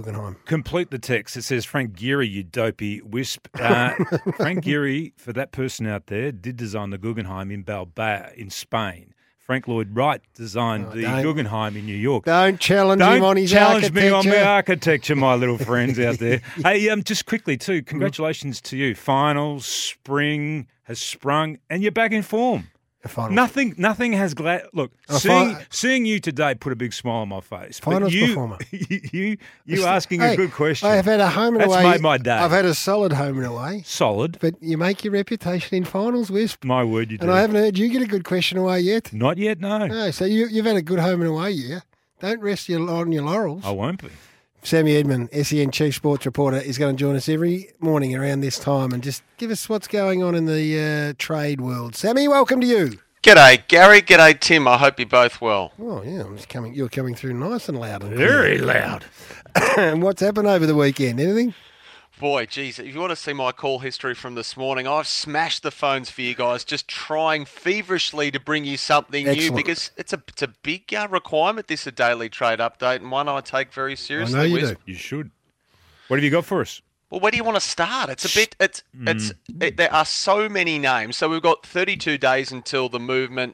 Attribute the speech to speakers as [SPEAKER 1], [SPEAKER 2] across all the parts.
[SPEAKER 1] Guggenheim.
[SPEAKER 2] Complete the text. It says, Frank Gehry, you dopey wisp. Frank Gehry, for that person out there, did design the Guggenheim in Bilbao in Spain. Frank Lloyd Wright designed the Guggenheim in New York.
[SPEAKER 1] Don't challenge him on his architecture.
[SPEAKER 2] Don't challenge me on my architecture, my little friends out there. Hey, just quickly too, congratulations to you. Finals, spring has sprung, and you're back in form. Nothing has look. Seeing you today put a big smile on my face.
[SPEAKER 1] Finals performer.
[SPEAKER 2] You asking a good question.
[SPEAKER 1] I have had a home and away.
[SPEAKER 2] That's made my day.
[SPEAKER 1] I've had a solid home and away.
[SPEAKER 2] Solid,
[SPEAKER 1] but you make your reputation in finals, Wisp.
[SPEAKER 2] My word, you do.
[SPEAKER 1] And I haven't heard you get a good question away yet.
[SPEAKER 2] Not yet, no.
[SPEAKER 1] No, so you've had a good home and away year. Don't rest on your laurels.
[SPEAKER 2] I won't be.
[SPEAKER 1] Sammy Edmund, SEN Chief Sports Reporter, is going to join us every morning around this time and just give us what's going on in the trade world. Sammy, welcome to you.
[SPEAKER 3] G'day, Gary. G'day, Tim. I hope you're both well.
[SPEAKER 1] Oh, yeah. You're coming through nice and loud. And
[SPEAKER 2] very loud.
[SPEAKER 1] And what's happened over the weekend? Anything?
[SPEAKER 3] Boy, geez, if you want to see my call history from this morning, I've smashed the phones for you guys, just trying feverishly to bring you something new because it's a big requirement, this a daily trade update, and one I take very seriously.
[SPEAKER 1] I know you do.
[SPEAKER 2] You should. What have you got for us?
[SPEAKER 3] Well, where do you want to start? There are so many names. So we've got 32 days until the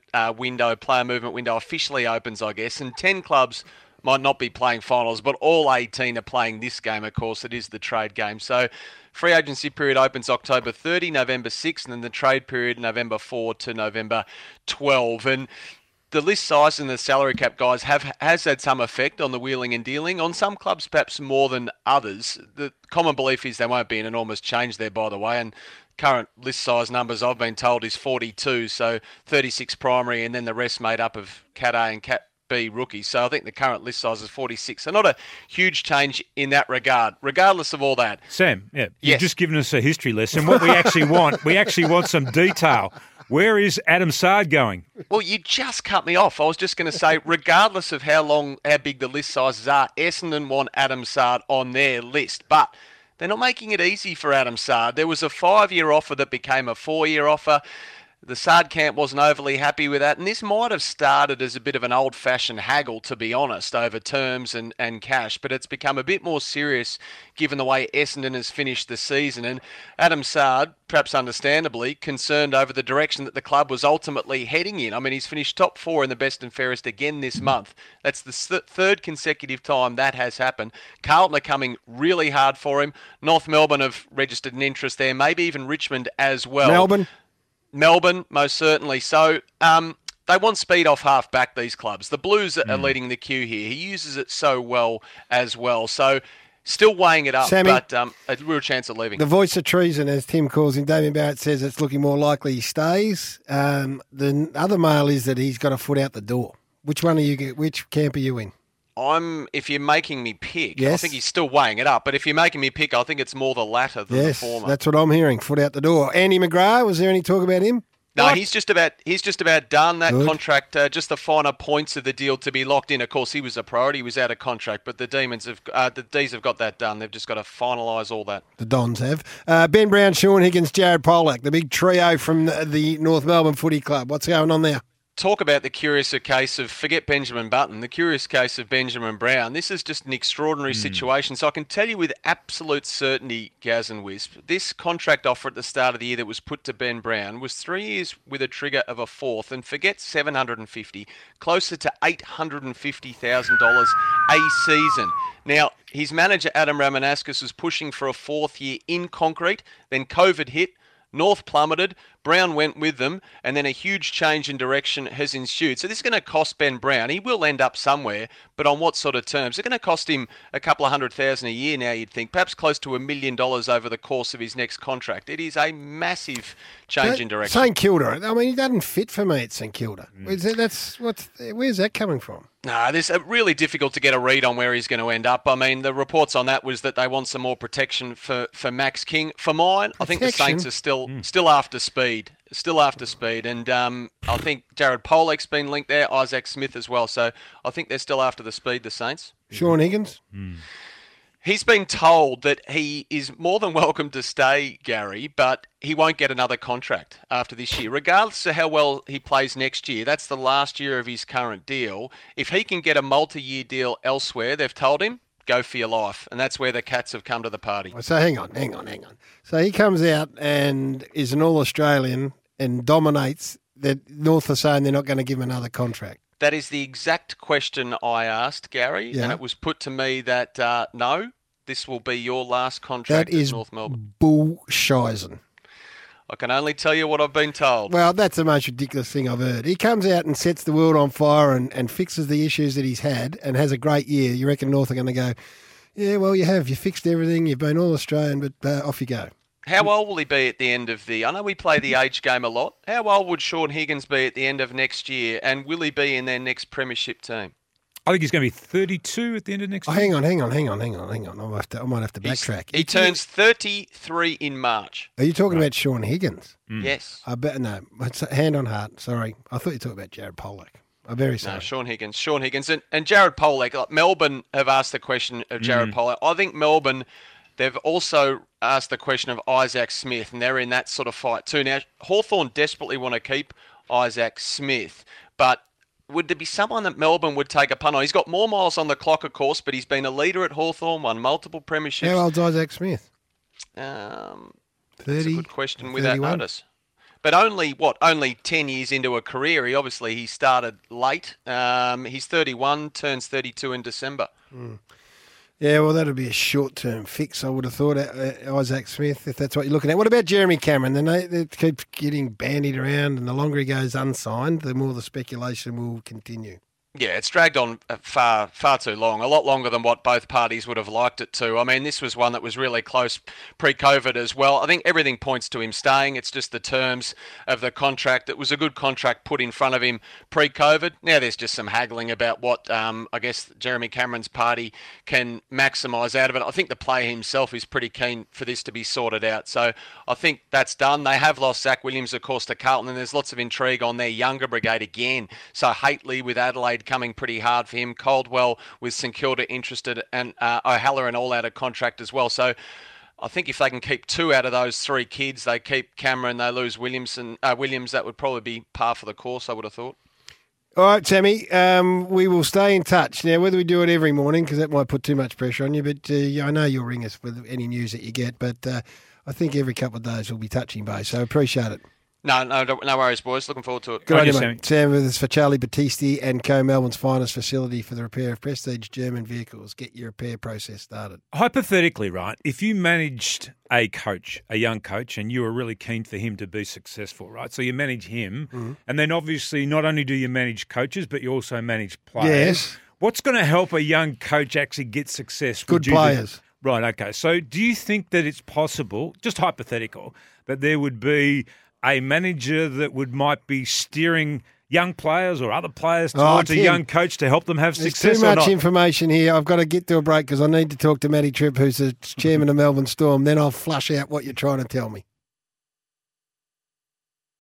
[SPEAKER 3] player movement window officially opens, I guess, and 10 clubs might not be playing finals, but all 18 are playing this game, of course. It is the trade game. So free agency period opens October 30, November 6, and then the trade period November 4 to November 12. And the list size and the salary cap, guys, has had some effect on the wheeling and dealing. On some clubs, perhaps more than others. The common belief is there won't be an enormous change there, by the way, and current list size numbers I've been told is 42, so 36 primary and then the rest made up of Cat A and Cat B rookies. So I think the current list size is 46. So not a huge change in that regard, regardless of all that.
[SPEAKER 2] Sam, you've just given us a history lesson. What we actually want some detail. Where is Adam Saad going?
[SPEAKER 3] Well, you just cut me off. I was just going to say, regardless of how big the list sizes are, Essendon want Adam Saad on their list. But they're not making it easy for Adam Saad. There was a 5-year offer that became a 4-year offer. The Saad camp wasn't overly happy with that, and this might have started as a bit of an old-fashioned haggle, to be honest, over terms and cash, but it's become a bit more serious given the way Essendon has finished the season. And Adam Saad, perhaps understandably, concerned over the direction that the club was ultimately heading in. I mean, he's finished top 4 in the best and fairest again this month. That's the third consecutive time that has happened. Carlton are coming really hard for him. North Melbourne have registered an interest there, maybe even Richmond as well. Melbourne, most certainly. So they want speed off half back, these clubs. The Blues are leading the queue here. He uses it so well as well. So still weighing it up, Sammy, but a real chance of leaving.
[SPEAKER 1] The voice of treason, as Tim calls him, Damien Barrett says it's looking more likely he stays. The other mail is that he's got a foot out the door. Which camp are you in?
[SPEAKER 3] If you're making me pick,
[SPEAKER 1] yes.
[SPEAKER 3] I think he's still weighing it up. But if you're making me pick, I think it's more the latter than the former.
[SPEAKER 1] That's what I'm hearing. Foot out the door. Andy McGrath, was there any talk about him?
[SPEAKER 3] No, he's just about done. That contract, just the finer points of the deal to be locked in. Of course, he was a priority. He was out of contract, but the D's have got that done. They've just got to finalise all that.
[SPEAKER 1] The Dons have. Ben Brown, Sean Higgins, Jared Pollock, the big trio from the North Melbourne Footy Club. What's going on there?
[SPEAKER 3] Talk about the curious case of, forget Benjamin Button, the curious case of Benjamin Brown. This is just an extraordinary situation. So I can tell you with absolute certainty, Gaz and Wisp, this contract offer at the start of the year that was put to Ben Brown was 3 years with a trigger of a fourth, and forget $750, closer to $850,000 a season. Now, his manager, Adam Ramanauskas, was pushing for a fourth year in concrete, then COVID hit, North plummeted, Brown went with them, and then a huge change in direction has ensued. So this is going to cost Ben Brown. He will end up somewhere, but on what sort of terms? It's going to cost him a couple of $100,000 a year now, you'd think, perhaps close to $1 million over the course of his next contract. It is a massive change in direction.
[SPEAKER 1] St Kilda, I mean, he doesn't fit for me at St Kilda. Where's that coming from?
[SPEAKER 3] No, it's really difficult to get a read on where he's going to end up. I mean, the reports on that was that they want some more protection for Max King. For mine, I think the Saints are still after speed. And I think Jared Pollock's been linked there, Isaac Smith as well. So I think they're still after the speed, the Saints.
[SPEAKER 1] Sean Higgins?
[SPEAKER 3] He's been told that he is more than welcome to stay, Gary, but he won't get another contract after this year. Regardless of how well he plays next year, that's the last year of his current deal. If he can get a multi-year deal elsewhere, they've told him, go for your life. And that's where the Cats have come to the party.
[SPEAKER 1] So hang on. So he comes out and is an All-Australian and dominates. That North are saying they're not going to give him another contract.
[SPEAKER 3] That is the exact question I asked, Gary, and it was put to me that no, this will be your last contract at North Melbourne.
[SPEAKER 1] Bullshisen.
[SPEAKER 3] I can only tell you what I've been told.
[SPEAKER 1] Well, that's the most ridiculous thing I've heard. He comes out and sets the world on fire and fixes the issues that he's had and has a great year. You reckon North are going to go, yeah, well, you have. You fixed everything. You've been All-Australian, but off you go.
[SPEAKER 3] How old will he be at the end of I know we play the age game a lot. How old would Shaun Higgins be at the end of next year, and will he be in their next premiership team?
[SPEAKER 2] I think he's going to be 32 at the end of next year.
[SPEAKER 1] Hang on. I might have to backtrack.
[SPEAKER 3] He turns 33 in March.
[SPEAKER 1] Are you talking about Shaun Higgins?
[SPEAKER 3] Yes.
[SPEAKER 1] I bet no. Hand on heart. Sorry, I thought you were talking about Jared Pollock. I'm very sorry.
[SPEAKER 3] No, Shaun Higgins, and Jared Pollock. Like Melbourne have asked the question of Jared Pollock. I think Melbourne. They've also asked the question of Isaac Smith, and they're in that sort of fight too. Now, Hawthorn desperately want to keep Isaac Smith, but would there be someone that Melbourne would take a punt on? He's got more miles on the clock, of course, but he's been a leader at Hawthorn, won multiple premierships.
[SPEAKER 1] How old's Isaac Smith?
[SPEAKER 3] 30, that's
[SPEAKER 1] 30,
[SPEAKER 3] a good question without
[SPEAKER 1] 31?
[SPEAKER 3] notice. But only 10 years into a career. He started late. He's 31, turns 32 in December.
[SPEAKER 1] Yeah, well, that'd be a short-term fix, I would have thought, Isaac Smith, if that's what you're looking at. What about Jeremy Cameron? They keep getting bandied around, and the longer he goes unsigned, the more the speculation will continue.
[SPEAKER 3] Yeah, it's dragged on far too long, a lot longer than what both parties would have liked it to. I mean, this was one that was really close pre-COVID as well. I think everything points to him staying. It's just the terms of the contract. It was a good contract put in front of him pre-COVID. Now there's just some haggling about what I guess Jeremy Cameron's party can maximise out of it. I think the player himself is pretty keen for this to be sorted out. So I think that's done. They have lost Zach Williams, of course, to Carlton, and there's lots of intrigue on their younger brigade again. So Haitley with Adelaide coming pretty hard for him. Caldwell with St Kilda interested, and O'Halloran all out of contract as well. So I think if they can keep 2 out of those 3 kids, they keep Cameron, they lose Williams, that would probably be par for the course, I would have thought.
[SPEAKER 1] All right, Sammy, we will stay in touch. Now, whether we do it every morning, because that might put too much pressure on you, but I know you'll ring us with any news that you get, but I think every couple of days we'll be touching base, so appreciate it.
[SPEAKER 3] No worries, boys. Looking forward to it.
[SPEAKER 1] Good on you, mate. Sam with us for Charlie Battisti and Co. Melbourne's finest facility for the repair of prestige German vehicles. Get your repair process started.
[SPEAKER 2] Hypothetically, right, if you managed a young coach, and you were really keen for him to be successful, right? So you manage him, and then obviously not only do you manage coaches, but you also manage players.
[SPEAKER 1] Yes.
[SPEAKER 2] What's going to help a young coach actually get success?
[SPEAKER 1] Good players.
[SPEAKER 2] Right, okay. So do you think that it's possible, just hypothetical, that there would be a manager that might be steering young players or other players towards a young coach to help them have success?
[SPEAKER 1] There's too much information here. I've got to get to a break because I need to talk to Matty Tripp, who's the chairman of Melbourne Storm. Then I'll flush out what you're trying to tell me.